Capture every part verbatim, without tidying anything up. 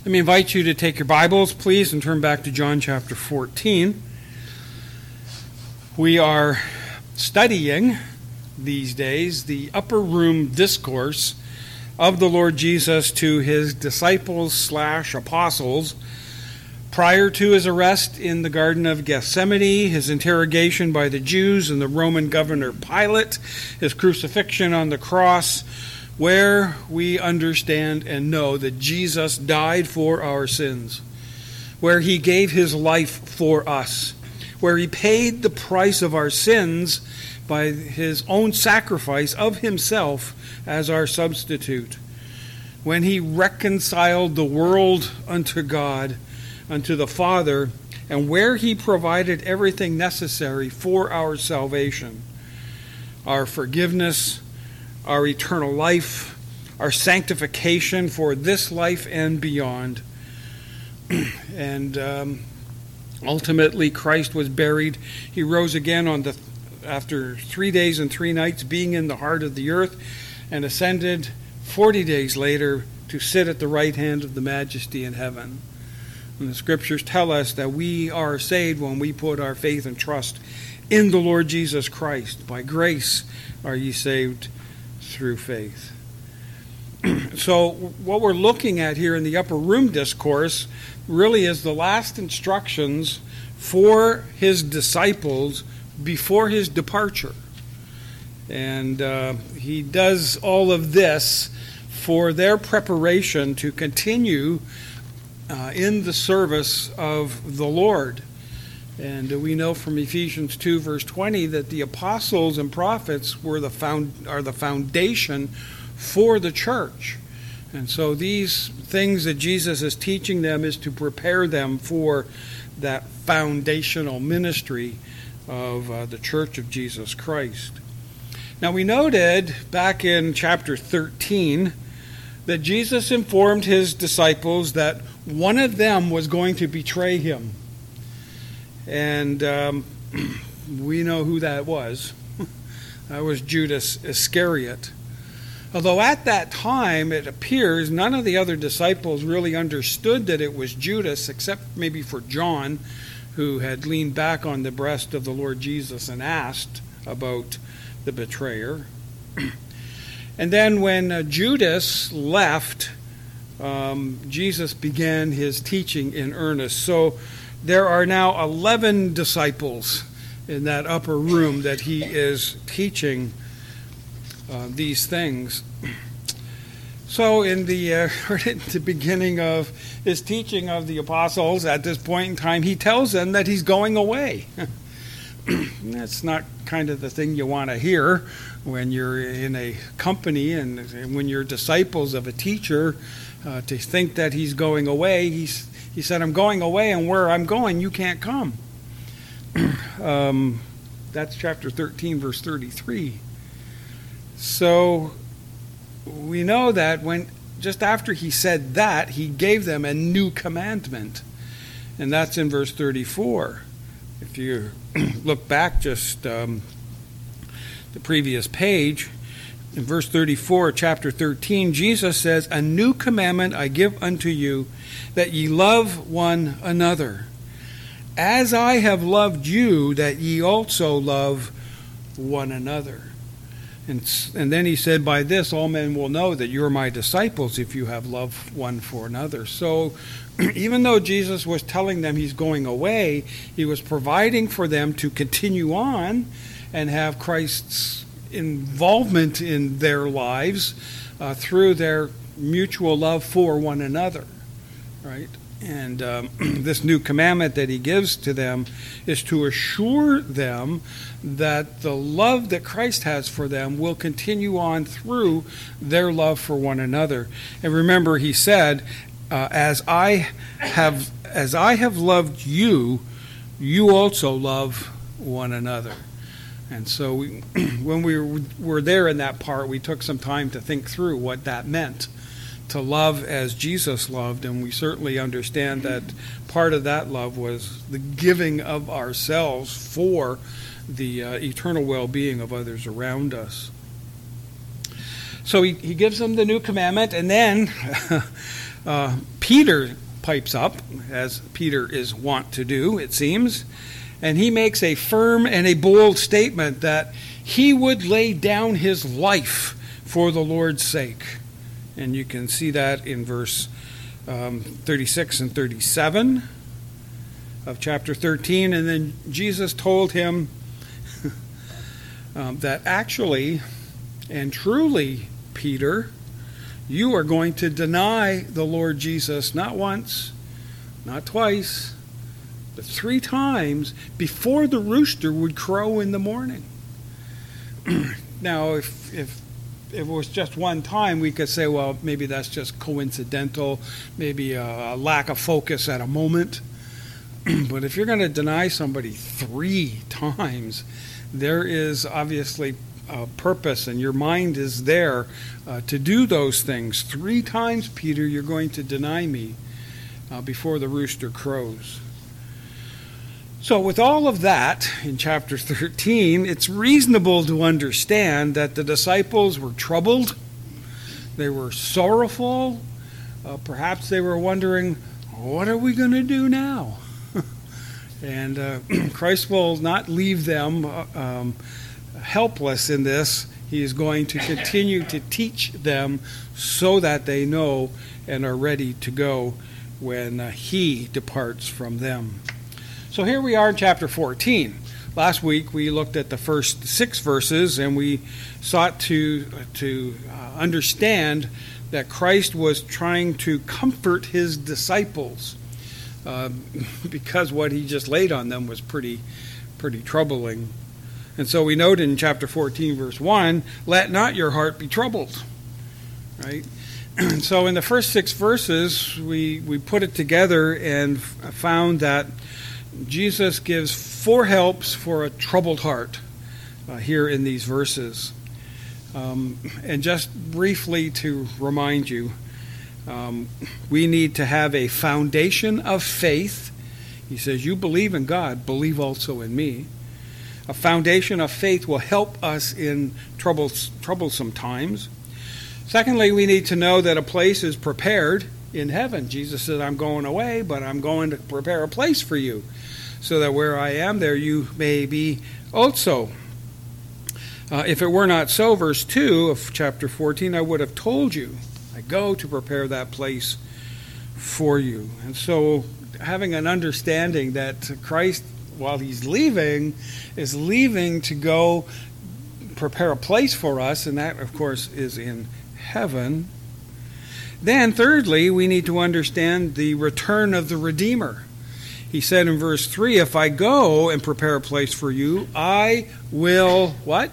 Let me invite you to take your Bibles, please, and turn back to John chapter fourteen. We are studying these days the upper room discourse of the Lord Jesus to his disciples slash apostles prior to his arrest in the Garden of Gethsemane, his interrogation by the Jews and the Roman governor Pilate, his crucifixion on the cross, where we understand and know that Jesus died for our sins, where he gave his life for us, where he paid the price of our sins by his own sacrifice of himself as our substitute, when he reconciled the world unto God, unto the Father, and where he provided everything necessary for our salvation, our forgiveness, our eternal life, our sanctification for this life and beyond. and um, ultimately, Christ was buried. He rose again on the after three days and three nights, being in the heart of the earth, and ascended forty days later to sit at the right hand of the Majesty in heaven. And the Scriptures tell us that we are saved when we put our faith and trust in the Lord Jesus Christ. By grace are ye saved through faith. So what we're looking at here in the upper room discourse really is the last instructions for his disciples before his departure. And uh, he does all of this for their preparation to continue uh, in the service of the Lord. And we know from Ephesians two, verse twenty, that the apostles and prophets were the found, are the foundation for the church. And so these things that Jesus is teaching them is to prepare them for that foundational ministry of uh, the Church of Jesus Christ. Now, we noted back in chapter thirteen that Jesus informed his disciples that one of them was going to betray him. And um, we know who that was. That was Judas Iscariot. Although at that time, it appears none of the other disciples really understood that it was Judas, except maybe for John, who had leaned back on the breast of the Lord Jesus and asked about the betrayer. And then when uh, Judas left, um, Jesus began his teaching in earnest. So there are now eleven disciples in that upper room that he is teaching uh, these things. So in the, uh, at the beginning of his teaching of the apostles, at this point in time, he tells them that he's going away. That's not kind of the thing you want to hear when you're in a company and, and when you're disciples of a teacher, uh, to think that he's going away. He's, he said, I'm going away, and where I'm going, you can't come. um, that's chapter thirteen, verse thirty-three. So we know that when just after he said that, he gave them a new commandment. And that's in verse thirty-four. If you look back just um, the previous page, in verse thirty-four, chapter thirteen, Jesus says, a new commandment I give unto you, that ye love one another. As I have loved you, that ye also love one another. And, and then he said, by this all men will know that you're my disciples, if you have love one for another. So even though Jesus was telling them he's going away, he was providing for them to continue on and have Christ's involvement in their lives uh, through their mutual love for one another, right? And um, this new commandment that he gives to them is to assure them that the love that Christ has for them will continue on through their love for one another. And remember, he said, uh, as I have as I have loved you, you also love one another. And so we, when we were there in that part, we took some time to think through what that meant, to love as Jesus loved, and we certainly understand that part of that love was the giving of ourselves for the uh, eternal well-being of others around us. So he, he gives them the new commandment, and then uh, Peter pipes up, as Peter is wont to do, it seems, and he makes a firm and a bold statement that he would lay down his life for the Lord's sake. And you can see that in verse um, thirty-six and thirty-seven of chapter thirteen. And then Jesus told him um, that actually and truly, Peter, you are going to deny the Lord Jesus not once, not twice, but three times before the rooster would crow in the morning. Now, if, if if it was just one time, we could say, well, maybe that's just coincidental, maybe a, a lack of focus at a moment. But if you're going to deny somebody three times, there is obviously a purpose, and your mind is there uh, to do those things. Three times, Peter, you're going to deny me uh, before the rooster crows. So with all of that in chapter thirteen, it's reasonable to understand that the disciples were troubled, they were sorrowful, uh, perhaps they were wondering, what are we going to do now? And uh, Christ will not leave them uh, um, helpless in this. He is going to continue to teach them so that they know and are ready to go when uh, he departs from them. So here we are in chapter fourteen. Last week we looked at the first six verses, and we sought to, to uh, understand that Christ was trying to comfort his disciples uh, because what he just laid on them was pretty, pretty troubling. And so we note in chapter fourteen, verse one, let not your heart be troubled. Right? And so in the first six verses, we, we put it together and f- found that Jesus gives four helps for a troubled heart uh, here in these verses. Um, and just briefly to remind you, um, we need to have a foundation of faith. He says, you believe in God, believe also in me. A foundation of faith will help us in troubles, troublesome times. Secondly, we need to know that a place is prepared in heaven. Jesus said, I'm going away, but I'm going to prepare a place for you, so that where I am, there you may be also. Uh, if it were not so, verse two of chapter fourteen, I would have told you, I go to prepare that place for you. And so having an understanding that Christ, while he's leaving, is leaving to go prepare a place for us, and that, of course, is in heaven. Then, thirdly, we need to understand the return of the Redeemer. He said in verse three, if I go and prepare a place for you, I will, what?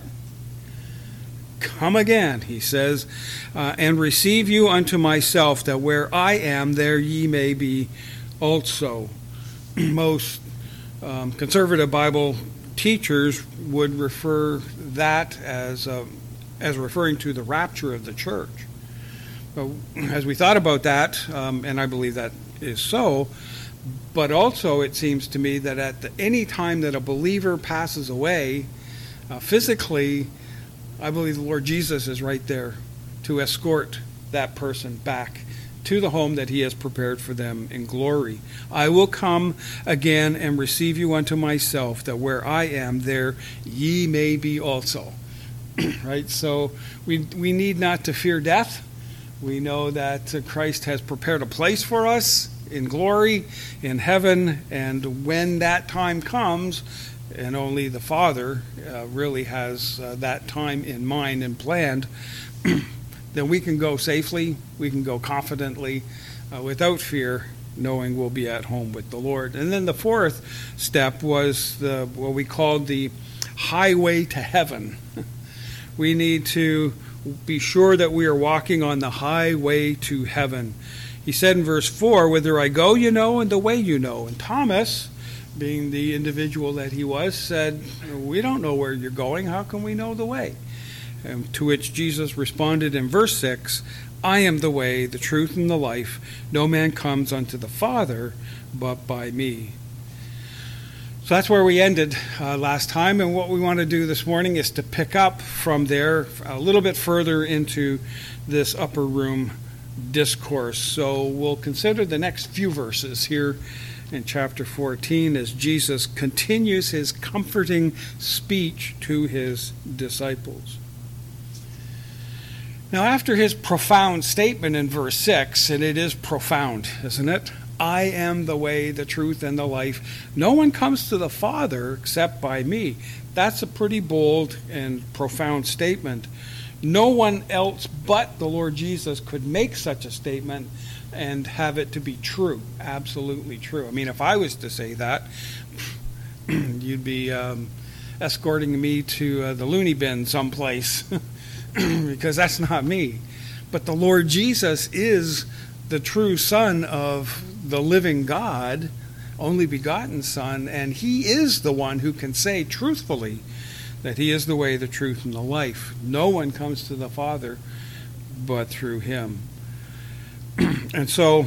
Come again, he says, uh, and receive you unto myself, that where I am, there ye may be also. Most um, conservative Bible teachers would refer that as, uh, as referring to the rapture of the church. But as we thought about that, um, and I believe that is so, but also it seems to me that at the, any time that a believer passes away, uh, physically, I believe the Lord Jesus is right there to escort that person back to the home that he has prepared for them in glory. I will come again and receive you unto myself, that where I am, there ye may be also. Right? So we we need not to fear death. We know that Christ has prepared a place for us in glory, in heaven, and when that time comes, and only the Father uh, really has uh, that time in mind and planned, then we can go safely, we can go confidently, uh, without fear, knowing we'll be at home with the Lord. And then the fourth step was the what we called the highway to heaven. We need to be sure that we are walking on the highway to heaven. He said in verse four, whither I go you know, and the way you know. And Thomas, being the individual that he was, said, we don't know where you're going. How can we know the way? And to which Jesus responded in verse six, I am the way, the truth, and the life. No man comes unto the Father but by me. So that's where we ended uh, last time, and what we want to do this morning is to pick up from there a little bit further into this upper room discourse. So we'll consider the next few verses here in chapter fourteen as Jesus continues his comforting speech to his disciples. Now, after his profound statement in verse six, and it is profound, isn't it? I am the way, the truth, and the life. No one comes to the Father except by me. That's a pretty bold and profound statement. No one else but the Lord Jesus could make such a statement and have it to be true, absolutely true. I mean, if I was to say that, you'd be um, escorting me to uh, the loony bin someplace, because that's not me. But the Lord Jesus is the true Son of the living God, only begotten Son, and he is the one who can say truthfully that he is the way, the truth, and the life. No one comes to the Father but through him. And so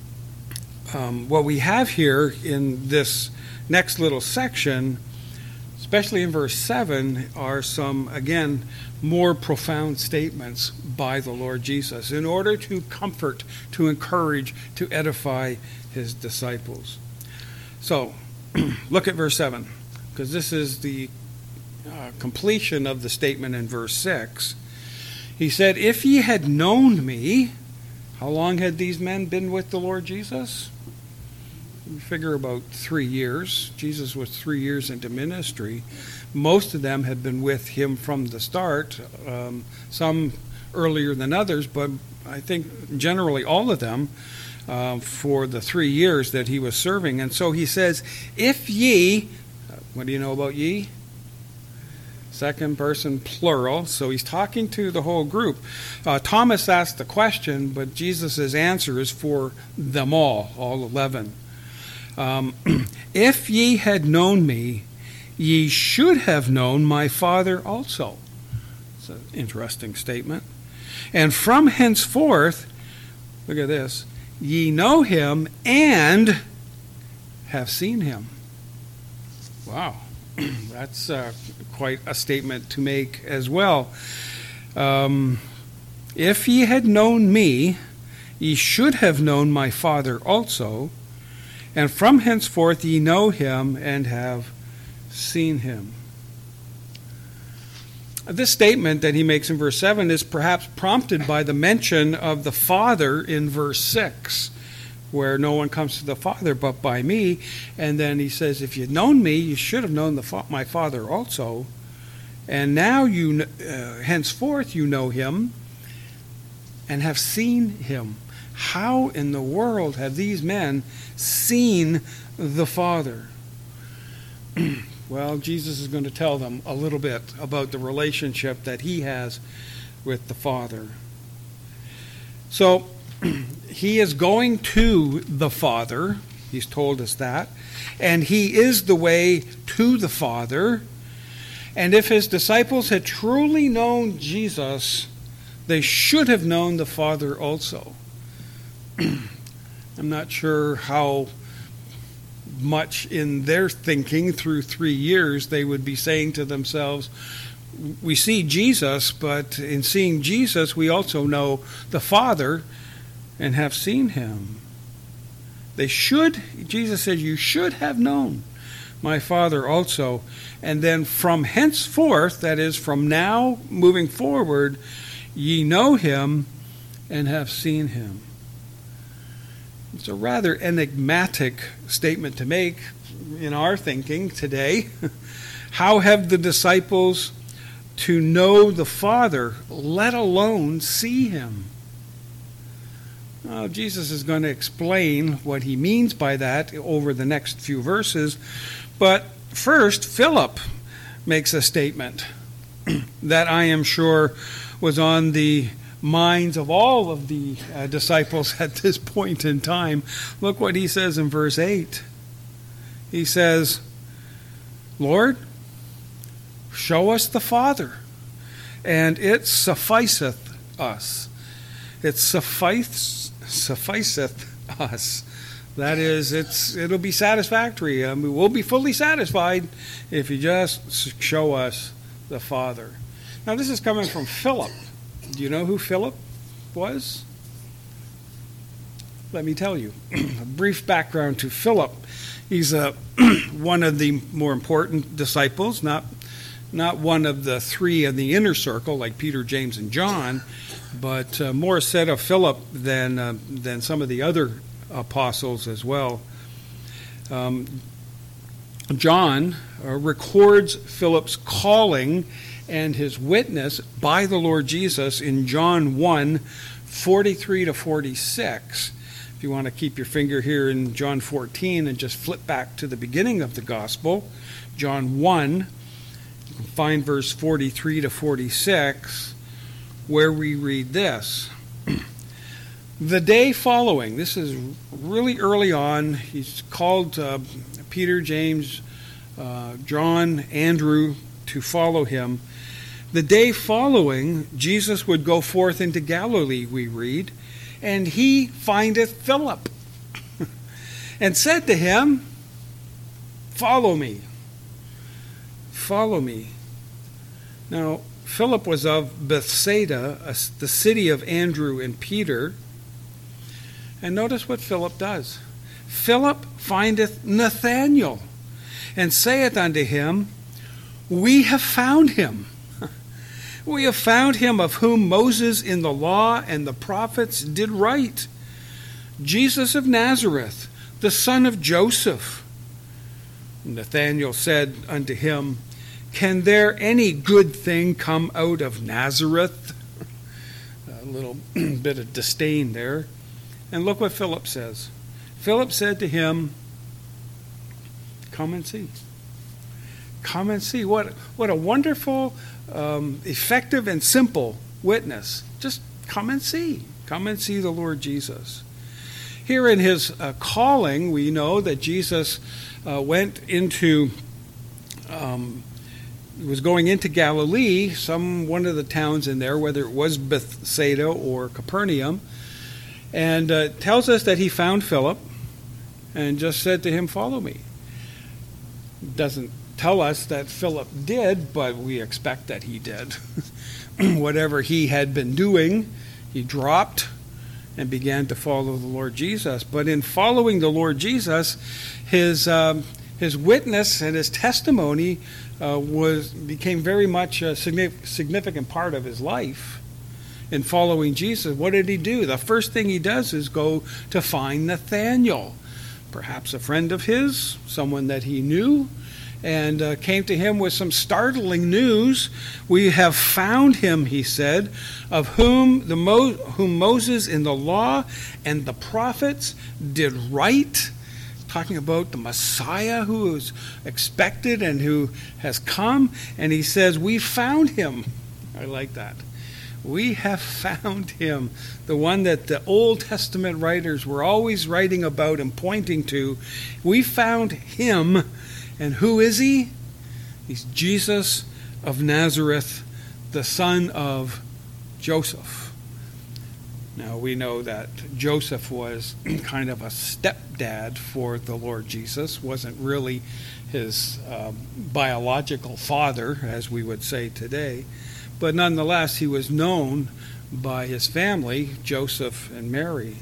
um, what we have here in this next little section, especially in verse seven, are some, again, more profound statements by the Lord Jesus in order to comfort, to encourage, to edify his disciples. So, look at verse seven, because this is the uh, completion of the statement in verse six. He said, if ye had known me. How long had these men been with the Lord Jesus? We figure about three years. Jesus was three years into ministry. Most of them had been with him from the start, um, some earlier than others, but I think generally all of them uh, for the three years that he was serving. And so he says, if ye, what do you know about ye? Second person plural, so he's talking to the whole group. Uh, Thomas asked the question, but Jesus' answer is for them all, all eleven. Um, if ye had known me, ye should have known my Father also. It's an interesting statement. And from henceforth, look at this, ye know him and have seen him. Wow. That's uh, quite a statement to make as well. Um, if ye had known me, ye should have known my Father also, and from henceforth ye know him and have seen him. This statement that he makes in verse seven is perhaps prompted by the mention of the Father in verse six, where no one comes to the Father but by me. And then he says, if you'd known me, you should have known the fa- my Father also. And now you, uh, henceforth you know him and have seen him. How in the world have these men seen the Father? Well, Jesus is going to tell them a little bit about the relationship that he has with the Father. So, he is going to the Father. He's told us that. And he is the way to the Father. And if his disciples had truly known Jesus, they should have known the Father also. I'm not sure how much in their thinking through three years they would be saying to themselves, we see Jesus, but in seeing Jesus we also know the Father and have seen him. They should, Jesus said, you should have known my Father also. And then from henceforth, that is from now moving forward, ye know him and have seen him. It's a rather enigmatic statement to make in our thinking today. How have the disciples to know the Father, let alone see him? Well, Jesus is going to explain what he means by that over the next few verses. But first, Philip makes a statement that I am sure was on the minds of all of the uh, disciples at this point in time. Look what he says in verse eight. He says, Lord, show us the Father, and it sufficeth us. It suffice, sufficeth us. That is, it's it'll be satisfactory. Um, we will be fully satisfied if you just show us the Father. Now, this is coming from Philip. Do you know who Philip was? let me tell you. A brief background to Philip. He's uh, one of the more important disciples, not not one of the three in the inner circle like Peter, James, and John, but uh, more said of Philip than uh, than some of the other apostles as well. Um, John uh, records Philip's calling and his witness by the Lord Jesus in John one, forty-three to forty-six. If you want to keep your finger here in John fourteen and just flip back to the beginning of the gospel, John one, you can find verse forty-three to forty-six, where we read this. The day following, this is really early on, he's called uh, Peter, James, uh, John, Andrew to follow him. The day following, Jesus would go forth into Galilee, we read, and he findeth Philip, and said to him, follow me. Follow me. Now, Philip was of Bethsaida, the city of Andrew and Peter. And notice what Philip does. Philip findeth Nathanael, and saith unto him, we have found him. We have found him of whom Moses in the law and the prophets did write, Jesus of Nazareth, the son of Joseph. Nathanael said unto him, can there any good thing come out of Nazareth? A little bit of disdain there. And look what Philip says. Philip said to him, come and see. Come and see. What, what a wonderful, um, effective, and simple witness. Just come and see. Come and see the Lord Jesus. Here in his uh, calling, we know that Jesus uh, went into, um, was going into Galilee, some one of the towns in there, whether it was Bethsaida or Capernaum, and uh, tells us that he found Philip and just said to him, follow me. Doesn't tell us that Philip did, but we expect that he did. Whatever he had been doing, he dropped and began to follow the Lord Jesus. But in following the Lord Jesus, his um, his witness and his testimony uh, was became very much a significant part of his life. In following Jesus, what did he do? The first thing he does is go to find Nathanael, perhaps a friend of his, someone that he knew, and uh, came to him with some startling news. We have found him, he said, of whom the Mo- whom Moses in the law and the prophets did write, talking about the Messiah who is expected and who has come. And he says, we found him. I like that. We have found him, the one that the Old Testament writers were always writing about and pointing to. We found him, and who is he? He's Jesus of Nazareth, the son of Joseph. Now, we know that Joseph was kind of a stepdad for the Lord Jesus, wasn't really his um, biological father, as we would say today. But nonetheless, he was known by his family, Joseph and Mary.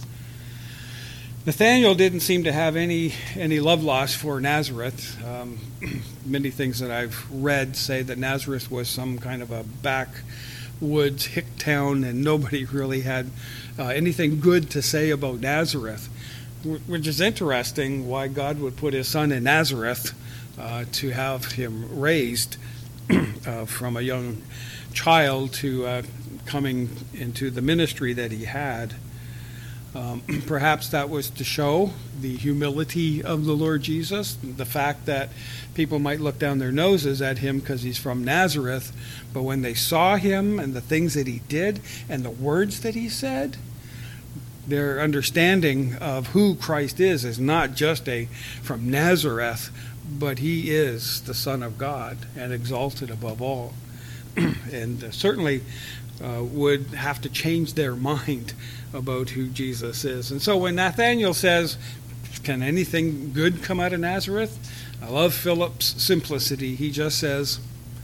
Nathanael didn't seem to have any, any love lost for Nazareth. Um, many things that I've read say that Nazareth was some kind of a backwoods hick town, and nobody really had uh, anything good to say about Nazareth, which is interesting why God would put his son in Nazareth uh, to have him raised uh, from a young child to uh, coming into the ministry that he had. Um, perhaps that was to show the humility of the Lord Jesus, the fact that people might look down their noses at him because he's from Nazareth, but when they saw him and the things that he did and the words that he said, their understanding of who Christ is is not just a from Nazareth, but he is the Son of God and exalted above all. And uh, certainly uh, would have to change their mind about who Jesus is. And so when Nathanael says, can anything good come out of Nazareth? I love Philip's simplicity. He just says,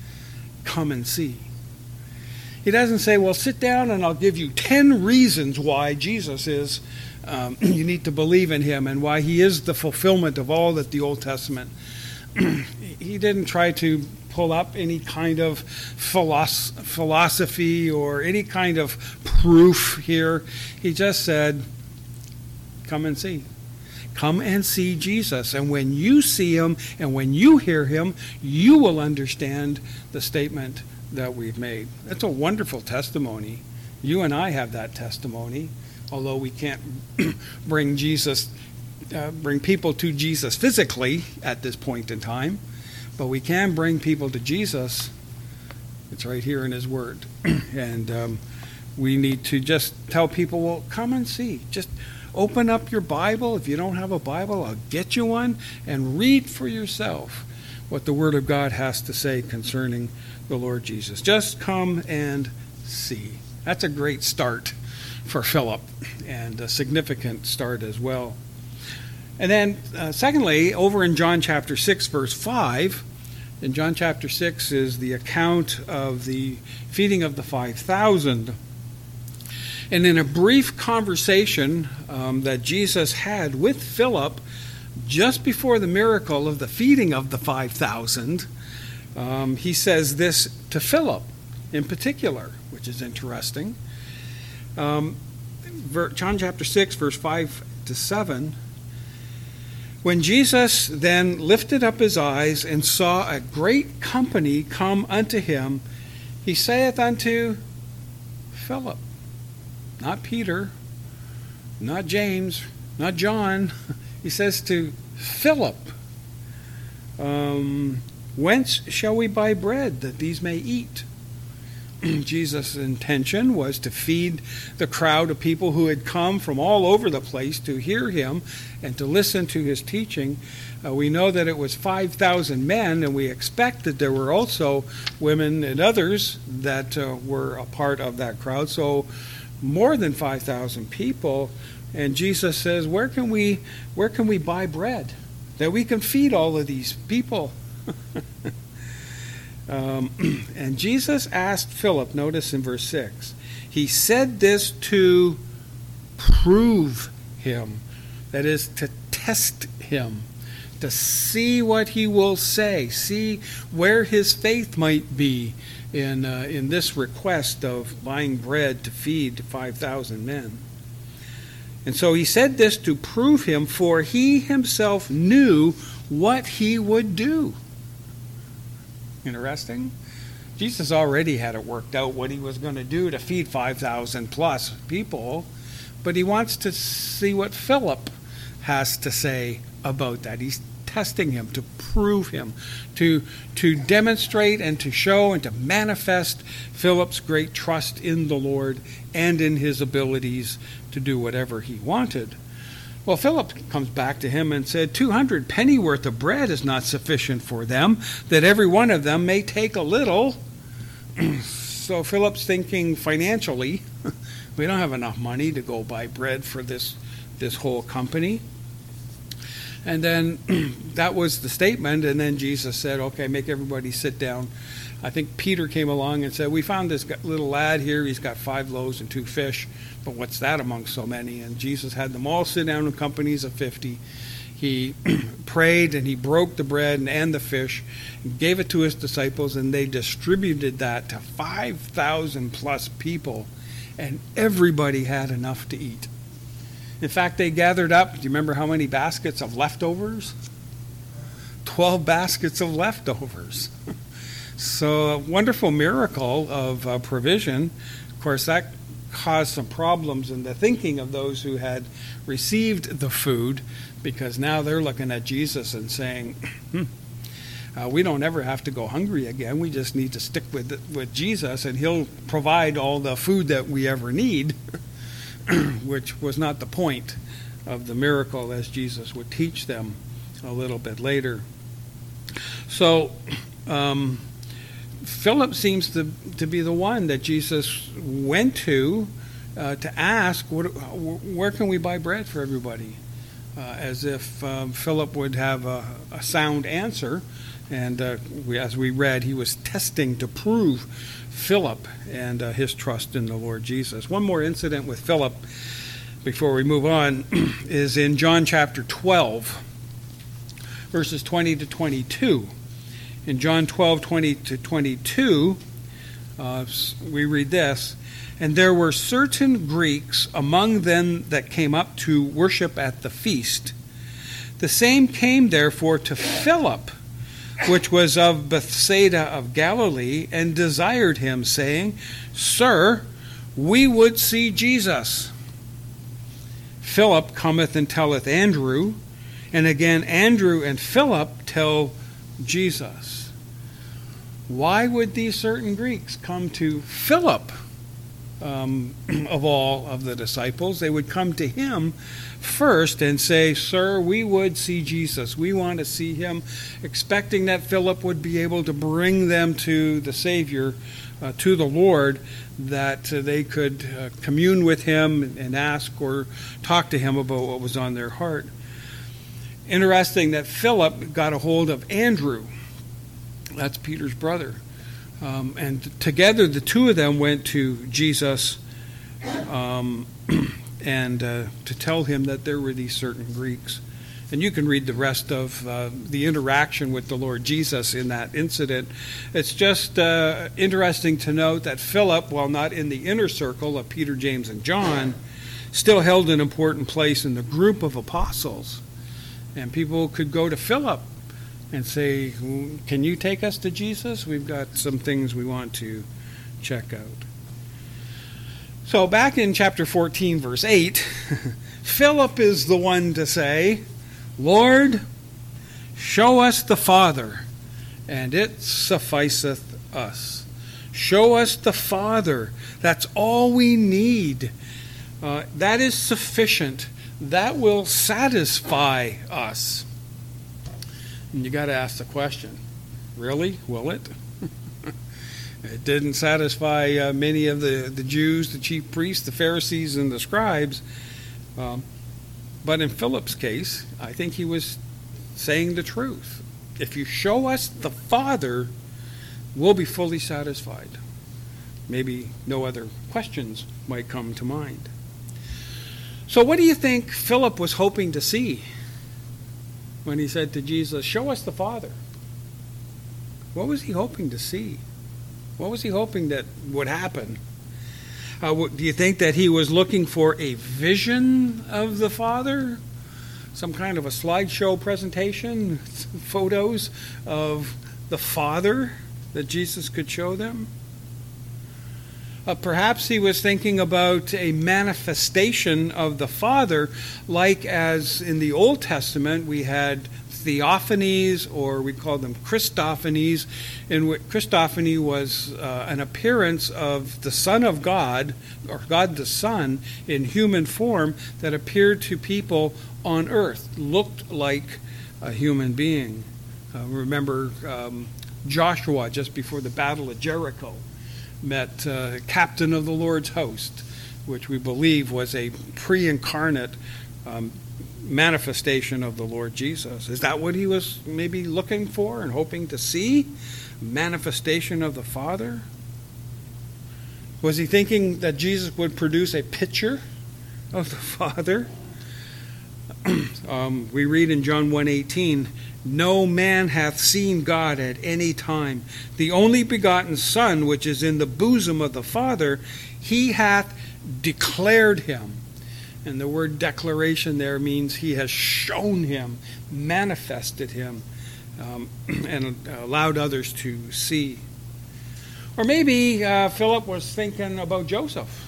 come and see. He doesn't say, well, sit down and I'll give you ten reasons why Jesus is Um, you need to believe in him and why he is the fulfillment of all that the Old Testament. He didn't try to pull up any kind of philosoph- philosophy or any kind of proof here. He just said, come and see. Come and see Jesus. And when you see him and when you hear him, you will understand the statement that we've made. That's a wonderful testimony. You and I have that testimony, although we can't bring Jesus, uh, bring people to Jesus physically at this point in time. But we can bring people to Jesus. It's right here in his word. And um, we need to just tell people, well, come and see. Just open up your Bible. If you don't have a Bible, I'll get you one. And read for yourself what the word of God has to say concerning the Lord Jesus. Just come and see. That's a great start for Philip, and a significant start as well. And then, uh, secondly, over in John chapter six, verse five, in John chapter six is the account of the feeding of the five thousand. And in a brief conversation um, that Jesus had with Philip just before the miracle of the feeding of the five thousand, um, he says this to Philip in particular, which is interesting. Um, John chapter six, verse five to seven. When Jesus then lifted up his eyes and saw a great company come unto him, he saith unto Philip, not Peter, not James, not John. He says to Philip, um, whence shall we buy bread that these may eat? Jesus' intention was to feed the crowd of people who had come from all over the place to hear him and to listen to his teaching. Uh, we know that it was five thousand men, and we expect that there were also women and others that uh, were a part of that crowd. So more than five thousand people. And Jesus says, where can we, where can we buy bread that we can feed all of these people? Um, and Jesus asked Philip, notice in verse six, he said this to prove him, that is, to test him, to see what he will say, see where his faith might be in, uh, in this request of buying bread to feed five thousand men. And so he said this to prove him, for he himself knew what he would do. Interesting. Jesus already had it worked out what he was going to do to feed five thousand plus people, but he wants to see what Philip has to say about that. He's testing him to prove him, to, to demonstrate and to show and to manifest Philip's great trust in the Lord and in his abilities to do whatever he wanted. Well, Philip comes back to him and said, two hundred pennyworth of bread is not sufficient for them, that every one of them may take a little. So Philip's thinking financially, we don't have enough money to go buy bread for this, this whole company. And then that was the statement, and then Jesus said, okay, make everybody sit down. I think Peter came along and said, we found this little lad here, he's got five loaves and two fish, but what's that among so many? And Jesus had them all sit down in companies of fifty. He prayed, and he broke the bread and, and the fish, and gave it to his disciples, and they distributed that to five thousand plus people, and everybody had enough to eat. In fact, they gathered up, do you remember how many baskets of leftovers? Twelve baskets of leftovers. So a wonderful miracle of uh, provision. Of course, that caused some problems in the thinking of those who had received the food, because now they're looking at Jesus and saying, hmm, uh, we don't ever have to go hungry again. We just need to stick with with Jesus, and he'll provide all the food that we ever need, which was not the point of the miracle, as Jesus would teach them a little bit later. So um, Philip seems to, to be the one that Jesus went to uh, to ask, what, where can we buy bread for everybody? Uh, as if um, Philip would have a, a sound answer. And uh, we, as we read, he was testing to prove Philip and uh, his trust in the Lord Jesus. One more incident with Philip. before we move on, is in John chapter twelve, verses twenty to twenty-two. In John twelve, twenty to twenty-two, uh, we read this, "And there were certain Greeks among them that came up to worship at the feast. The same came therefore to Philip, which was of Bethsaida of Galilee, and desired him, saying, Sir, we would see Jesus. Philip cometh and telleth Andrew, and again Andrew and Philip tell Jesus." Why would these certain Greeks come to Philip, um, of all of the disciples? They would come to him first and say, "Sir, we would see Jesus. We want to see him," expecting that Philip would be able to bring them to the Savior, uh, to the Lord, that uh, they could uh, commune with him and ask or talk to him about what was on their heart. Interesting that Philip got a hold of Andrew. That's Peter's brother. Um, and together the two of them went to Jesus um, and uh, to tell him that there were these certain Greeks. And you can read the rest of uh, the interaction with the Lord Jesus in that incident. It's just uh, interesting to note that Philip, while not in the inner circle of Peter, James, and John, still held an important place in the group of apostles. And people could go to Philip and say, "Can you take us to Jesus? We've got some things we want to check out." So back in chapter fourteen, verse eight, Philip is the one to say, "Lord, show us the Father, and it sufficeth us." Show us the Father. That's all we need. Uh, that is sufficient. That will satisfy us. And you got to ask the question, really? Will it? It didn't satisfy uh, many of the, the Jews, the chief priests, the Pharisees, and the scribes. Um, but in Philip's case, I think he was saying the truth. If you show us the Father, we'll be fully satisfied. Maybe no other questions might come to mind. So what do you think Philip was hoping to see when he said to Jesus, "Show us the Father"? What was he hoping to see? What was he hoping that would happen? Uh, do you think that he was looking for a vision of the Father? Some kind of a slideshow presentation, photos of the Father that Jesus could show them? Uh, perhaps he was thinking about a manifestation of the Father, like as in the Old Testament we had theophanies, or we call them Christophanies, in which Christophany was uh, an appearance of the Son of God, or God the Son, in human form that appeared to people on earth, looked like a human being. Uh, remember um, Joshua, just before the Battle of Jericho, met uh, captain of the Lord's host, which we believe was a pre-incarnate um, manifestation of the Lord Jesus. Is that what he was maybe looking for and hoping to see? Manifestation of the Father? Was he thinking that Jesus would produce a picture of the Father? um, we read in John one eighteen, "No man hath seen God at any time. The only begotten Son, which is in the bosom of the Father, he hath declared him." And the word declaration there means he has shown him, manifested him, um, and allowed others to see. Or maybe uh, Philip was thinking about Joseph,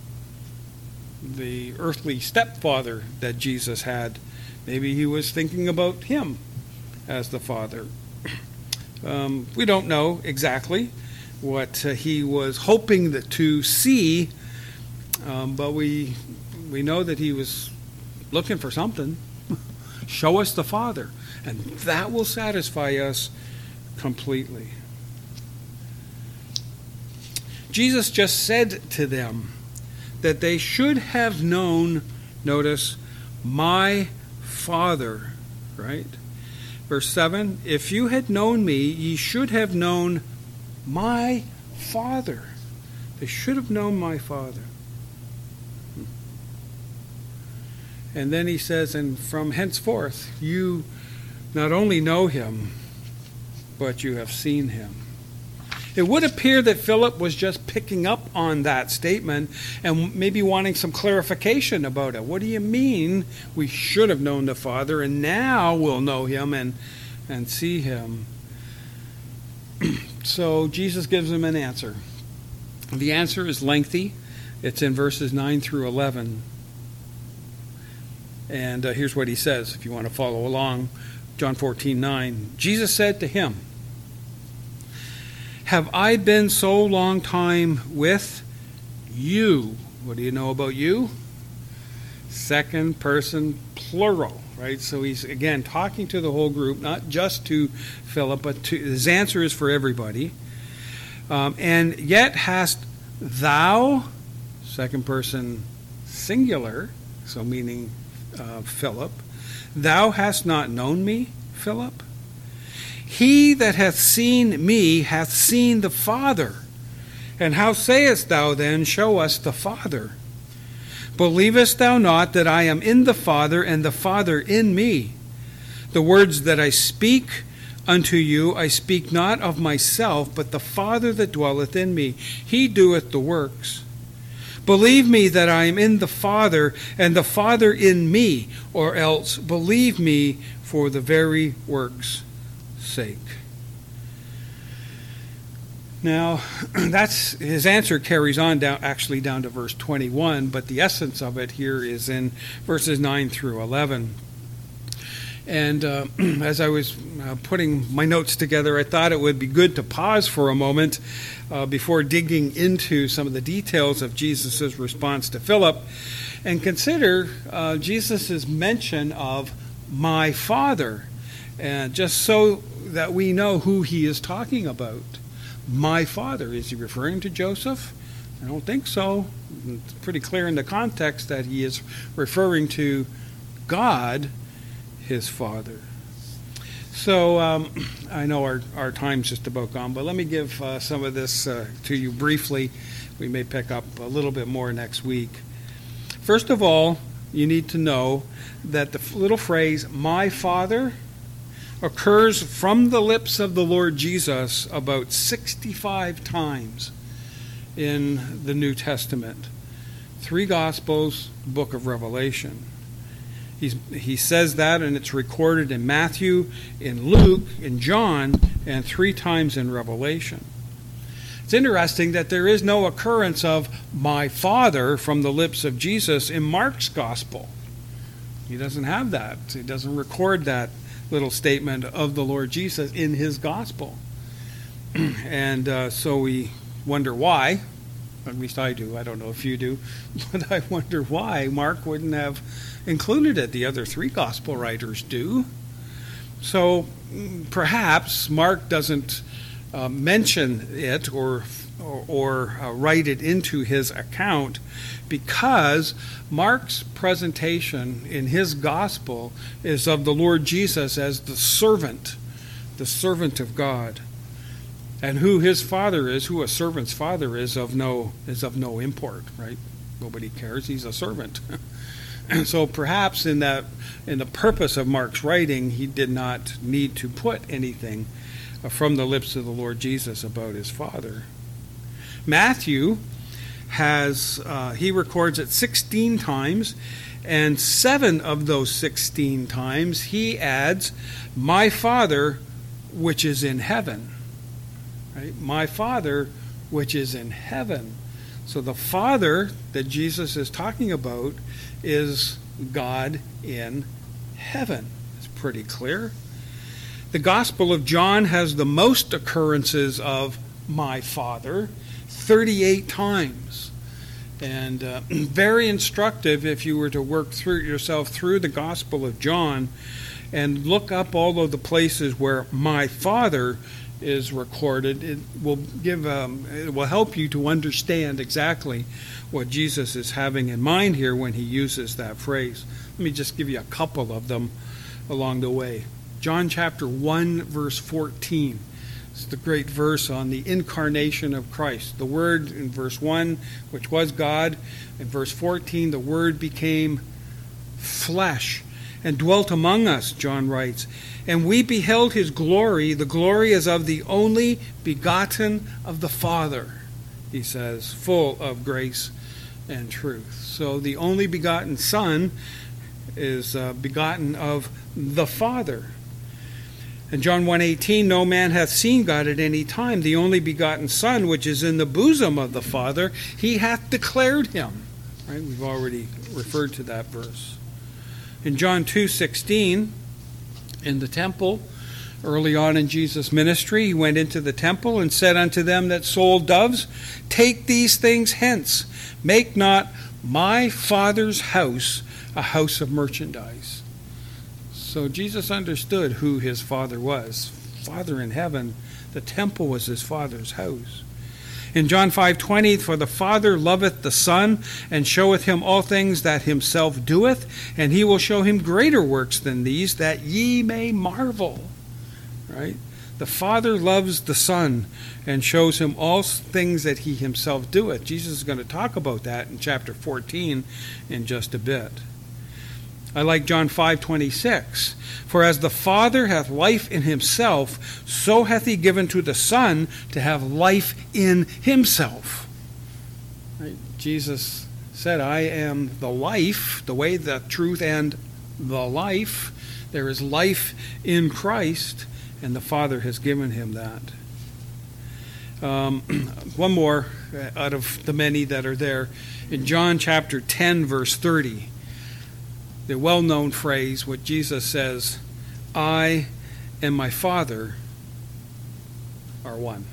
the earthly stepfather that Jesus had. Maybe he was thinking about him as the Father. Um, we don't know exactly what uh, he was hoping that to see, um, but we we know that he was looking for something. Show us the Father, and that will satisfy us completely. Jesus just said to them that they should have known, notice, my Father, right? Verse seven, "If you had known me, ye should have known my Father." They should have known my Father. And then he says, and from henceforth, you not only know him, but you have seen him. It would appear that Philip was just picking up on that statement and maybe wanting some clarification about it. What do you mean we should have known the Father and now we'll know him and, and see him? So Jesus gives him an answer. The answer is lengthy. It's in verses nine through eleven. And uh, here's what he says, if you want to follow along. John fourteen nine. Jesus said to him, have I been so long time with you? What do you know about you? Second person plural, right? So he's, again, talking to the whole group, not just to Philip, but to, his answer is for everybody. Um, and yet hast thou, second person singular, so meaning uh, Philip, thou hast not known me, Philip? He that hath seen me hath seen the Father. And how sayest thou then, show us the Father? Believest thou not that I am in the Father, and the Father in me? The words that I speak unto you, I speak not of myself, but the Father that dwelleth in me, he doeth the works. Believe me that I am in the Father, and the Father in me, or else believe me for the very works' sake. Now, that's his answer carries on down actually down to verse twenty-one, but the essence of it here is in verses nine through eleven. And uh, as I was uh, putting my notes together, I thought it would be good to pause for a moment uh, before digging into some of the details of Jesus' response to Philip and consider uh, Jesus' mention of my Father, and just so that we know who he is talking about. My Father. Is he referring to Joseph? I don't think so. It's pretty clear in the context that he is referring to God, his Father. So um, I know our, our time's just about gone, but let me give uh, some of this uh, to you briefly. We may pick up a little bit more next week. First of all, you need to know that the little phrase, my Father, occurs from the lips of the Lord Jesus about sixty-five times in the New Testament. Three Gospels, book of Revelation. He's, he says that, and it's recorded in Matthew, in Luke, in John, and three times in Revelation. It's interesting that there is no occurrence of my Father from the lips of Jesus in Mark's Gospel. He doesn't have that. He doesn't record that little statement of the Lord Jesus in his Gospel. And uh, so we wonder why. At least I do. I don't know if you do. But I wonder why Mark wouldn't have included it. The other three Gospel writers do. So perhaps Mark doesn't uh, mention it or or, or uh, write it into his account because Mark's presentation in his gospel is of the Lord Jesus as the servant, the servant of God. And who his father is, who a servant's father is, of no is of no import, right? Nobody cares. He's a servant. And so perhaps in that in the purpose of Mark's writing, he did not need to put anything from the lips of the Lord Jesus about his Father. Matthew has, uh, he records it sixteen times, and seven of those sixteen times he adds, my Father which is in heaven. Right? My Father which is in heaven. So the Father that Jesus is talking about is God in heaven. It's pretty clear. The Gospel of John has the most occurrences of my Father, thirty-eight times. And uh, very instructive if you were to work through yourself through the Gospel of John and look up all of the places where my Father is recorded. It will give um, it will help you to understand exactly what Jesus is having in mind here when he uses that phrase. Let me just give you a couple of them along the way. John chapter one, verse fourteen. It's the great verse on the incarnation of Christ. The Word in verse one, which was God. In verse fourteen, the Word became flesh and dwelt among us, John writes. And we beheld his glory. The glory is of the only begotten of the Father, he says, full of grace and truth. So the only begotten Son is uh, begotten of the Father. In John one eighteen, no man hath seen God at any time. The only begotten Son, which is in the bosom of the Father, he hath declared him. Right? We've already referred to that verse. In John two sixteen, in the temple, early on in Jesus' ministry, he went into the temple and said unto them that sold doves, take these things hence. Make not my Father's house a house of merchandise. So Jesus understood who his Father was. Father in heaven, the temple was his Father's house. In John five twenty, for the Father loveth the Son, and showeth him all things that himself doeth, and he will show him greater works than these, that ye may marvel. Right? The Father loves the Son, and shows him all things that he himself doeth. Jesus is going to talk about that in chapter fourteen in just a bit. I like John five twenty-six. For as the Father hath life in himself, so hath he given to the Son to have life in himself. Right? Jesus said, I am the life, the way, the truth, and the life. There is life in Christ, and the Father has given him that. Um, one more out of the many that are there. In John chapter ten, verse thirty. The well-known phrase, what Jesus says, I and my Father are one.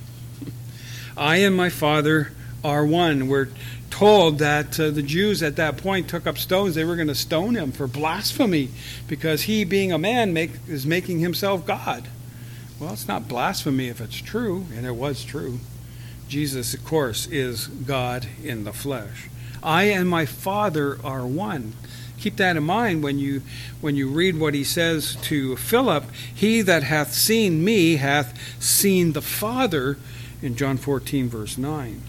I and my Father are one. We're told that uh, the Jews at that point took up stones. They were going to stone him for blasphemy because he, being a man, make, is making himself God. Well, it's not blasphemy if it's true, and it was true. Jesus, of course, is God in the flesh. I and my Father are one. Keep that in mind when you when you read what he says to Philip. He that hath seen me hath seen the Father, in John fourteen, verse nine.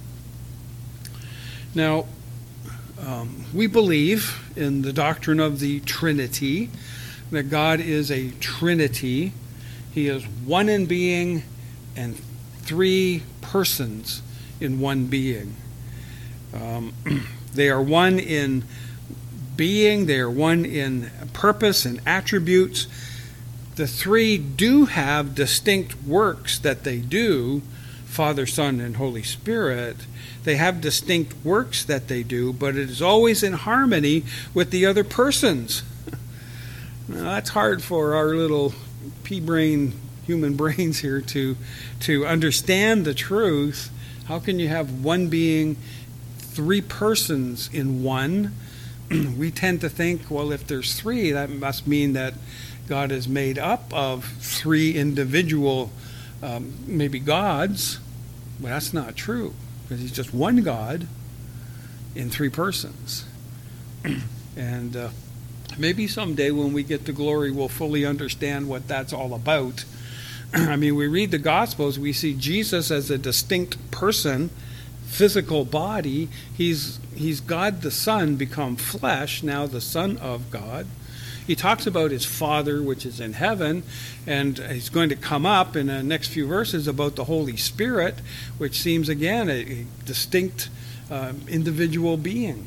Now, um, we believe in the doctrine of the Trinity, that God is a Trinity. He is one in being and three persons in one being. Um, they are one in being, they are one in purpose and attributes. The three do have distinct works that they do, Father, Son, and Holy Spirit. They have distinct works that they do, but it is always in harmony with the other persons. Now, that's hard for our little pea-brain human brains here to, to understand the truth. How can you have one being, three persons in one? We tend to think, well, if there's three, that must mean that God is made up of three individual, um, maybe gods. But that's not true, because he's just one God in three persons. And uh, maybe someday when we get to glory, we'll fully understand what that's all about. I mean, we read the Gospels, we see Jesus as a distinct person, physical body. He's he's God the Son become flesh, now the Son of God. He talks about his Father, which is in heaven, and he's going to come up in the next few verses about the Holy Spirit, which seems again a, a distinct uh, individual being.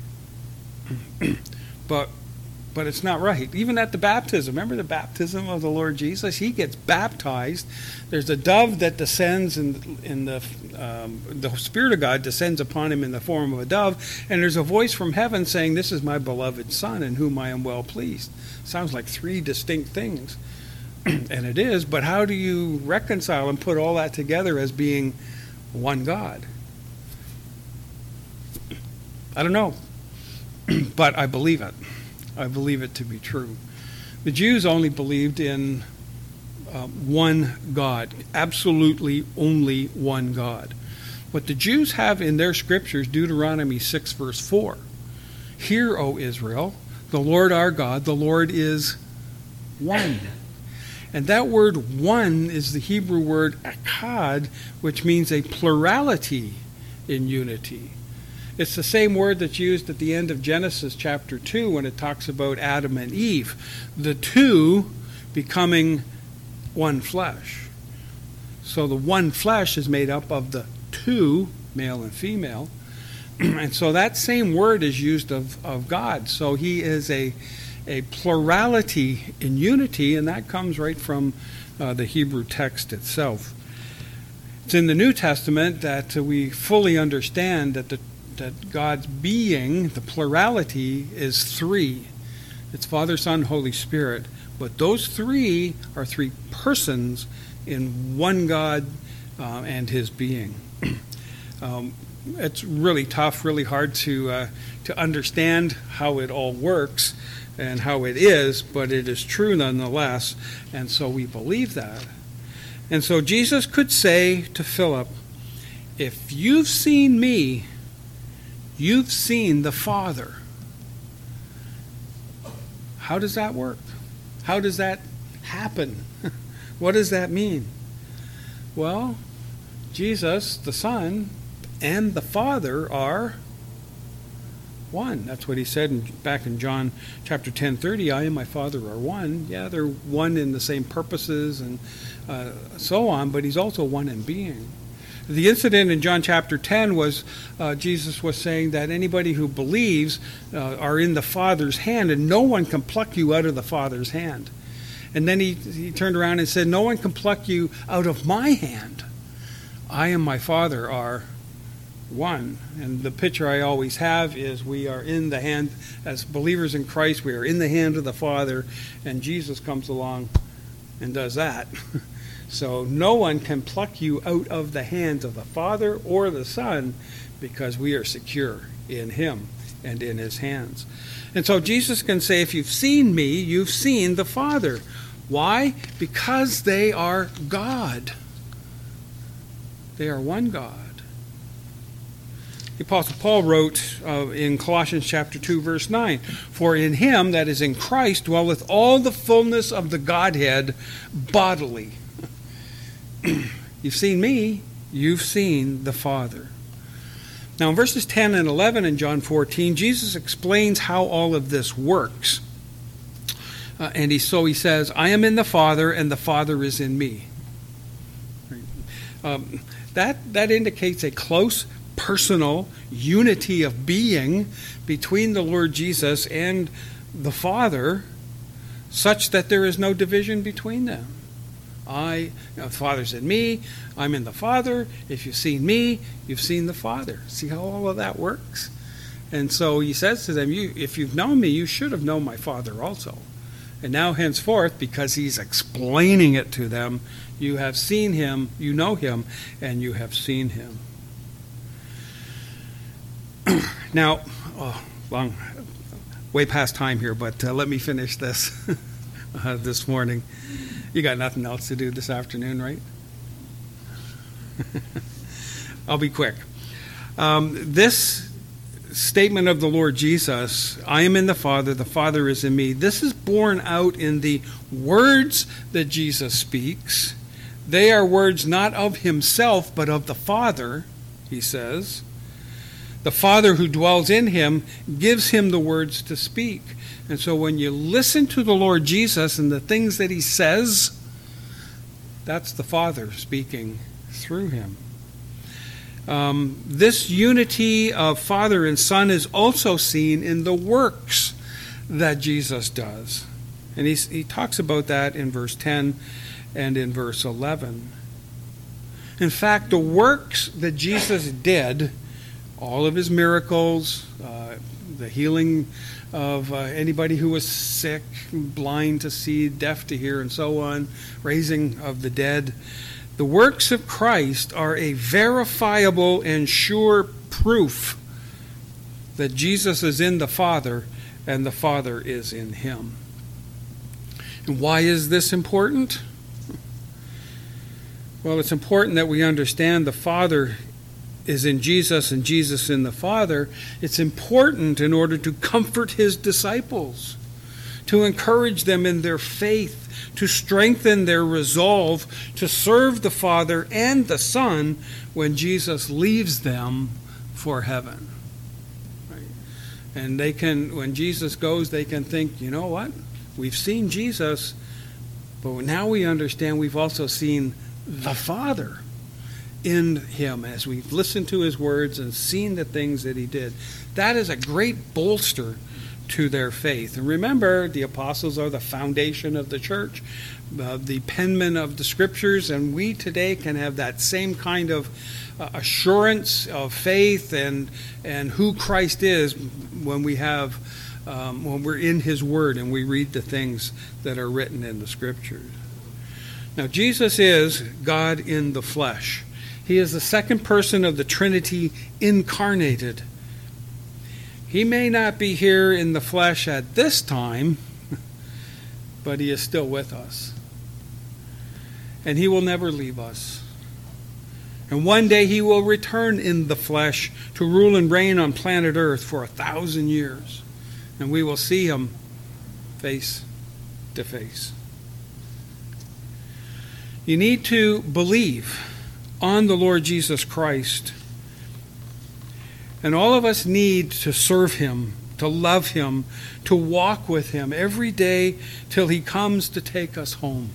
but But it's not right. Even at the baptism, remember the baptism of the Lord Jesus? He gets baptized. There's a dove that descends, in, in the um, the Spirit of God descends upon him in the form of a dove, and there's a voice from heaven saying, "This is my beloved Son, in whom I am well pleased." Sounds like three distinct things, and it is. But how do you reconcile and put all that together as being one God? I don't know, but I believe it. I believe it to be true. The Jews only believed in uh, one God, absolutely only one God. But the Jews have in their scriptures Deuteronomy six, verse four. Hear, O Israel, the Lord our God, the Lord is one. And that word one is the Hebrew word akkad, which means a plurality in unity. It's the same word that's used at the end of Genesis chapter two when it talks about Adam and Eve. The two becoming one flesh. So the one flesh is made up of the two, male and female. And so that same word is used of, of God. So he is a, a plurality in unity, and that comes right from uh, the Hebrew text itself. It's in the New Testament that uh, we fully understand that the that God's being, the plurality, is three. It's Father, Son, Holy Spirit. But those three are three persons in one God uh, and his being. um, it's really tough, really hard to uh, to understand how it all works and how it is, but it is true nonetheless, and so we believe that. And so Jesus could say to Philip, if you've seen me, you've seen the Father. How does that work? How does that happen? What does that mean? Well, Jesus, the Son, and the Father are one. That's what he said in, back in John chapter ten thirty. I and my Father are one. Yeah, they're one in the same purposes and uh, so on, but he's also one in being. The incident in John chapter ten was uh, Jesus was saying that anybody who believes uh, are in the Father's hand, and no one can pluck you out of the Father's hand. And then he, he turned around and said, no one can pluck you out of my hand. I and my Father are one. And the picture I always have is we are in the hand, as believers in Christ, we are in the hand of the Father, and Jesus comes along and does that. So no one can pluck you out of the hands of the Father or the Son, because we are secure in him and in his hands. And so Jesus can say, if you've seen me, you've seen the Father. Why? Because they are God. They are one God. The Apostle Paul wrote uh, in Colossians chapter two, verse nine, for in him, that is in Christ, dwelleth all the fullness of the Godhead bodily. You've seen me, you've seen the Father. Now in verses ten and eleven in John fourteen, Jesus explains how all of this works. Uh, and he, so he says, I am in the Father, and the Father is in me. Um, that, that indicates a close, personal unity of being between the Lord Jesus and the Father, such that there is no division between them. I, you know, the Father's in me, I'm in the Father. If you've seen me, you've seen the Father. See how all of that works? And so he says to them, you, if you've known me, you should have known my Father also. And now henceforth, because he's explaining it to them, you have seen him, you know him, and you have seen him. Now, oh, long, way past time here, but uh, let me finish this uh, this morning. You got nothing else to do this afternoon, right? I'll be quick. Um, this statement of the Lord Jesus, I am in the Father, the Father is in me, this is borne out in the words that Jesus speaks. They are words not of himself, but of the Father, he says. The Father who dwells in him gives him the words to speak. And so when you listen to the Lord Jesus and the things that he says, that's the Father speaking through him. Um, this unity of Father and Son is also seen in the works that Jesus does. And he's, he talks about that in verse ten and in verse eleven. In fact, the works that Jesus did, all of his miracles, uh, the healing of uh, anybody who was sick, blind to see, deaf to hear, and so on, raising of the dead. The works of Christ are a verifiable and sure proof that Jesus is in the Father and the Father is in him. And why is this important? Well, it's important that we understand the Father is in Jesus and Jesus in the Father. It's important in order to comfort his disciples, to encourage them in their faith, to strengthen their resolve to serve the Father and the Son when Jesus leaves them for heaven. And they can, when Jesus goes, they can think, you know what? We've seen Jesus, but now we understand we've also seen the Father in him as we've listened to his words and seen the things that he did. That is a great bolster to their faith. And remember, the apostles are the foundation of the church, uh, the penmen of the scriptures, and we today can have that same kind of uh, assurance of faith and and who Christ is when we have um, when we're in his word and we read the things that are written in the scriptures. Now, Jesus is God in the flesh. He is the second person of the Trinity incarnated. He may not be here in the flesh at this time, but he is still with us. And he will never leave us. And one day he will return in the flesh to rule and reign on planet Earth for a thousand years. And we will see him face to face. You need to believe on the Lord Jesus Christ. And all of us need to serve him, to love him, to walk with him every day till he comes to take us home.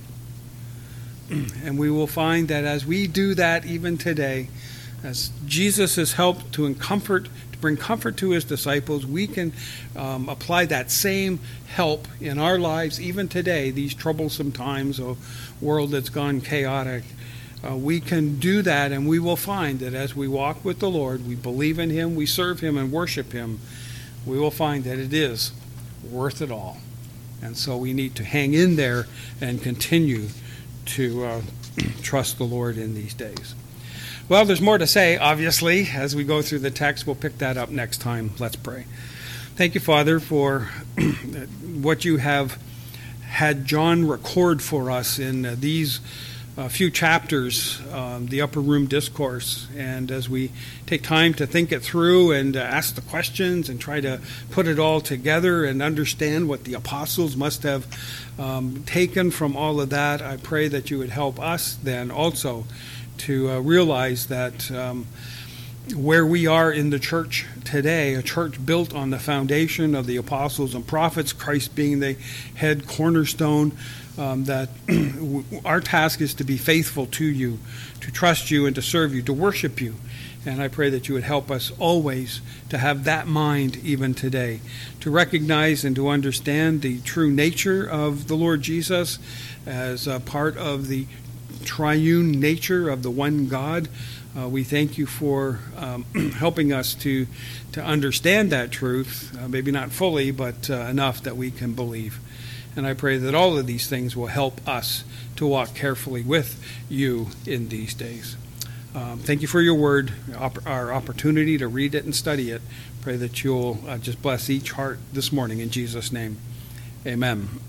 And we will find that as we do that even today, as Jesus has helped to comfort, to bring comfort to his disciples, we can um, apply that same help in our lives even today, these troublesome times, a world that's gone chaotic. Uh, we can do that, and we will find that as we walk with the Lord, we believe in him, we serve him, and worship him, we will find that it is worth it all. And so we need to hang in there and continue to uh, trust the Lord in these days. Well, there's more to say, obviously, as we go through the text. We'll pick that up next time. Let's pray. Thank you, Father, for what you have had John record for us in uh, these a few chapters, um, the Upper Room Discourse, and as we take time to think it through and uh, ask the questions and try to put it all together and understand what the apostles must have um, taken from all of that, I pray that you would help us then also to uh, realize that um, where we are in the church today, a church built on the foundation of the apostles and prophets, Christ being the head cornerstone, Um, that our task is to be faithful to you, to trust you and to serve you, to worship you. And I pray that you would help us always to have that mind even today, to recognize and to understand the true nature of the Lord Jesus as a part of the triune nature of the one God. Uh, we thank you for um, helping us to, to understand that truth, uh, maybe not fully, but uh, enough that we can believe. And I pray that all of these things will help us to walk carefully with you in these days. Um, thank you for your word, our opportunity to read it and study it. Pray that you'll uh, just bless each heart this morning in Jesus' name. Amen.